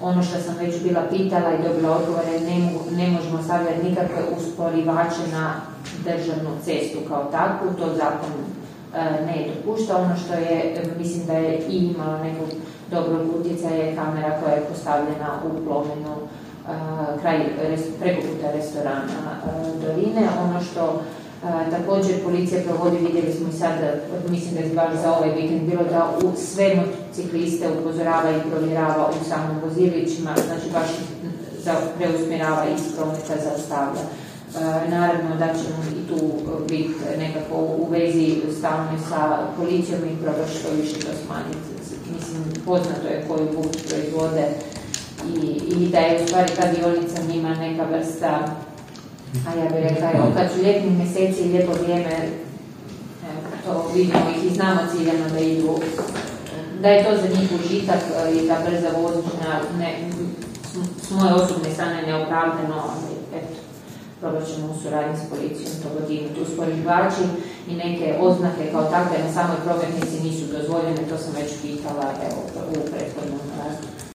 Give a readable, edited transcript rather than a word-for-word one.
ono što sam već bila pitala i dobila odgovore, ne možemo stavljati nikakve usporivače na državnu cestu kao takvu, to zakon ne dopušta. Ono što je, mislim da je i imalo nekog dobrog utjecaja je kamera koja je postavljena u Plominu preko puta restorana Dorine. Ono što također policija provodi, vidjeli smo i sad, mislim da je baš za ovaj vikend bilo da sve motocikliste upozorava i provjerava u samom vozilićima, znači baš preusmjerava iz prometa, zaustavlja. Naravno da ćemo i tu biti nekako u vezi stalno sa policijom i proba što više to smanjiti. Mislim, poznato je koju buku proizvode i da je u stvari ta dionica njima neka vrsta, a ja bih rekla, kad su ljetni mjeseci i lijepo vrijeme, to vidimo ih i znamo ciljano da idu, da je to za njih užitak i ta brza vožnja, s moje osobne strane neopravdano, ali eto, probat ćemo u suradnji s policijom to godiniti. Usporivači i neke oznake kao takve na samoj prometnici nisu dozvoljene, to sam već pitala u prethodnom razlogu.